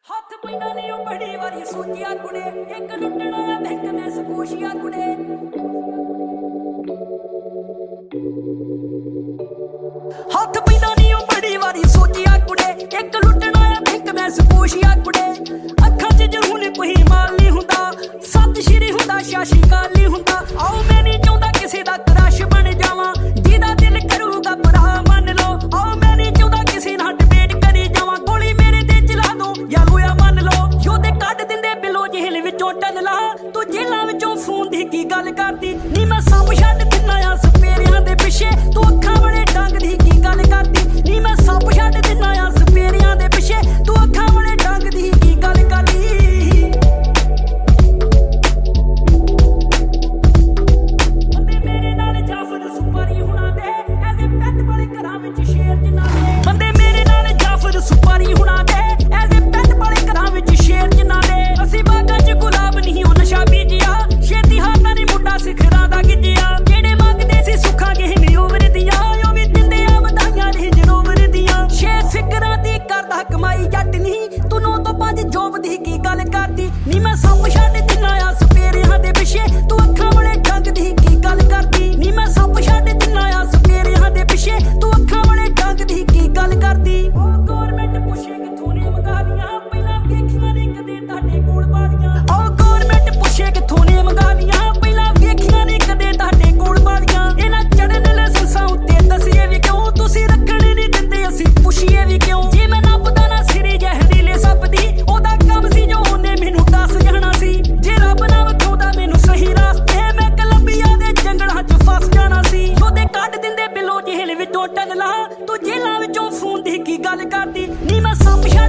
ਹੱਥ ਪੈਂਦਾ ਨੀ ਉਹ ਬੜੀ ਵਾਰੀ ਸੋਚਿਆ ਕੁੜੇ ਇੱਕ ਲੁੱਟਣਾ ਆ ਬੈਂਕ ਦੇ ਸਕੂਸ਼ੀਆ ਕੁੜੇ ਹੱਥ ਪੈਂਦਾ ਨੀ ਉਹ ਬੜੀ ਵਾਰੀ ਸੋਚਿਆ ਕੁੜੇ ਇੱਕ ਲੁੱਟਣਾ ਆ ਬੈਂਕ ਦੇ ਸਕੂਸ਼ੀਆ ਕੁੜੇ ਅੱਖਾਂ 'ਚ ਜਰੂਰ ਕੋਈ ਮਾਲ ਨਹੀਂ ਹੁੰਦਾ ਸਤਿ ਸ਼੍ਰੀ ਹੁੰਦਾ ਸ਼ਾਸ਼ੀ ਕਾਲ ਨਹੀਂ ਹੁੰਦਾ ਆਓ ਮੈਂ ਨਹੀਂ ਚਾਹੁੰਦਾ ਕਿਸੇ ਦਾ ਕ੍ਰਸ਼ ਬਣ ਜਾਵਾਂ ਜਿਹਦਾ ਦਿਲ ਕਰੂਗਾ ਭਰਾ ਮੰਨ ਲਓ ਆਓ ਮੈਂ ਨਹੀਂ ਚਾਹੁੰਦਾ ਕਿਸੇ ਨਾਲ ਡਿਬੇਟ ਕਰੀ ਜਾਵਾਂ ਗੋਲੀ ਮੇਰੇ ਤੇ ਚਲਾ ਦੋ ਜਾਂ ਹੋਇਆ ਮੰਨ ਲਓ ਯੋਧੇ ਕੱਢ ਦਿੰਦੇ ਬਿਲੋ ਜੇਲ੍ਹ ਵਿੱਚੋਂ ਟਨਲਾ ਤੂੰ ਜੇਲ੍ਹਾਂ ਵਿੱਚੋਂ ਫੋਨ ਦੀ ਕੀ ਗੱਲ ਕਰਦੀ ਨੀ ਮੈਂ ਸਭ ਛੱਡ ਦਿੰਨਾ ਆ ਸਪੇਰਿਆਂ ਦੇ ਪਿੱਛੇ ਤੂੰ ਅੱਖਾਂ ਬੜੇ ਡੰਗ ਦੀ ਕੀ ਗੱਲ ਕਰਦੀ ਨੀ ਮੈਂ ਸਭ ਛੱਡ ਦਿੰਨਾ ਆ ਸਪੇਰਿਆਂ ਦੇ ਪਿੱਛੇ ਤੂੰ ਅੱਖਾਂ ਬੜੇ ਡੰਗ ਦੀ ਕੀ ਗੱਲ ਕਰਦੀ ਬੰਦੇ ਮੇਰੇ ਨਾਲ ਜਾਫਰ ਸੁਪਾਰੀ ਹੁਣਾ ਦੇ ਐਸੇ ਪੈਟ ਵਾਲੇ ਘਰਾਂ ਵਿੱਚ ਸ਼ੇਰ ਜਿਨ੍ਹਾਂ ਦੇ ਬੰਦੇ ਮੇਰੇ ਨਾਲ ਜਾਫਰ ਸੁਪਾਰੀ ਹੁਣਾ ਦੇ ਐਸੇ ਪੈਟ ਵਾਲੇ ਘਰਾਂ ਵਿੱਚ ਸ਼ੇਰ ਜਿਨ੍ਹਾਂ ਦੇ ਅਸੀਂ ਬਾਗਾਂ 'ਚ ਗੁਲਾਬ ਨਹੀਂ ਉਹ ਨਸ਼ਾ ਬੀਜਿਆ ਛੇਤੀ ਹਾਥਾਂ ਨੀ ਮੁੰਡਾ ਸਿਖਰਾਂ ਦਾ ਗਿੱਜਿਆ ਜਿਹੜੇ ਮੰਗਦੇ ਸੀ ਸੁੱਖਾਂ ਗਹਿਮੀ ਉਮਰ ਦੀਆਂ ਉਹ ਵੀ ਦਿੰਦੇ ਆ ਵਧਾਈਆਂ ਰੇਂਜ ਰੋਵਰ ਦੀਆਂ ਛੇ ਫਿਕਰਾਂ ਦੀ ਕਰਦਾ ਕਮਾਈ ਜੱਟ ਨਹੀਂ ਤੂੰ 9 ਤੋਂ 5 ਜੋਬ ਦੀ ਕੀ ਗੱਲ ਕਰਦੀ ਨੀ ਮੈਂ ਸਭ ਛੱਡ ਦਿੰਨਾ ਆ ਸਪੇਰਿਆਂ ਦੇ ਪਿੱਛੇ ਤੂੰ ਅੱਖਾਂ ਵਾਲੇ ਡੰਗ ਦੀ ਕੀ ਗੱਲ ਕਰਦੀ ਨੀ ਮੈਂ ਸਭ ਛੱਡ ਦਿੰਨਾ ਆ ਸਪੇਰਿਆਂ ਦੇ ਪਿੱਛੇ ਤੂੰ ਅੱਖਾਂ ਵਾਲੇ ਡੰਗ ਦੀ ਕੀ ਗੱਲ ਕਰਦੀ ਉਹ ਗੌਰਮੈਂਟ ਪੁੱਛੇ ਕਿੱਥੋਂ ਨੇ ਮੰਗਾ ਲੀਆਂ ਪਹਿਲਾਂ ਵੇਖੀਆਂ ਨੇ ਕਦੇ ਤੁਹਾਡੇ ਕੋਲ ਬਾਲੀਆਂ ਉਹ ਗੌਰਮੈਂਟ ਪੁੱਛੇ ਕਿੱਥੋਂ ਨੇ ਮੰਗਾ ਲੀਆਂ ਪਹਿਲਾਂ ਵੇਖੀਆਂ ਨੇ ਕਦੇ ਤੁਹਾਡੇ ਕੋਲ ਬਾਲੀਆਂ ਇਹਨਾਂ ਚੜਨ ਲਾਇਸੈਂਸਾਂ ਉੱਤੇ ਦੱਸੀਏ ਵੀ ਕਿਉਂ ਤੁਸੀਂ ਰੱਖਣੇ ਨਹੀਂ ਦਿੰਦੇ ਅਸੀਂ ਪੁੱਛੀਏ ਵੀ ਕਿਉਂ ਜੇ ਮੈਂ ਨੱਪਦਾ ਨਾ ਸਿਰੇ ਜ਼ਹਿਰੀਲੇ ਸੱਪ ਦੀ ਉਹਦਾ ਕੰਮ ਸੀ ਜੋ ਉਹਨੇ ਮੈਨੂੰ ਦੱਸ ਜਾਣਾ ਸੀ ਜੇ ਰੱਬ ਨਾ ਵਿਖਾਉਂਦਾ ਮੈਨੂੰ ਸਹੀ ਰਾਸਤੇ ਮੈਂ ਕੋਲੰਬੀਆ ਦੇ ਜੰਗਲਾਂ 'ਚ ਫਸ ਜਾਣਾ ਸੀ ਉਹਦੇ ਕੱਢ ਦਿੰਦੇ ਬਿਲੋ ਜੇਲ੍ਹ ਵਿੱਚੋਂ ਟਨਲਾ ਤੂੰ ਜੇਲ੍ਹਾਂ ਵਿੱਚੋਂ ਫੋਨ ਦੀ ਕੀ ਗੱਲ ਕਰਦੀ ਨੀ ਮੈਂ ਸਭ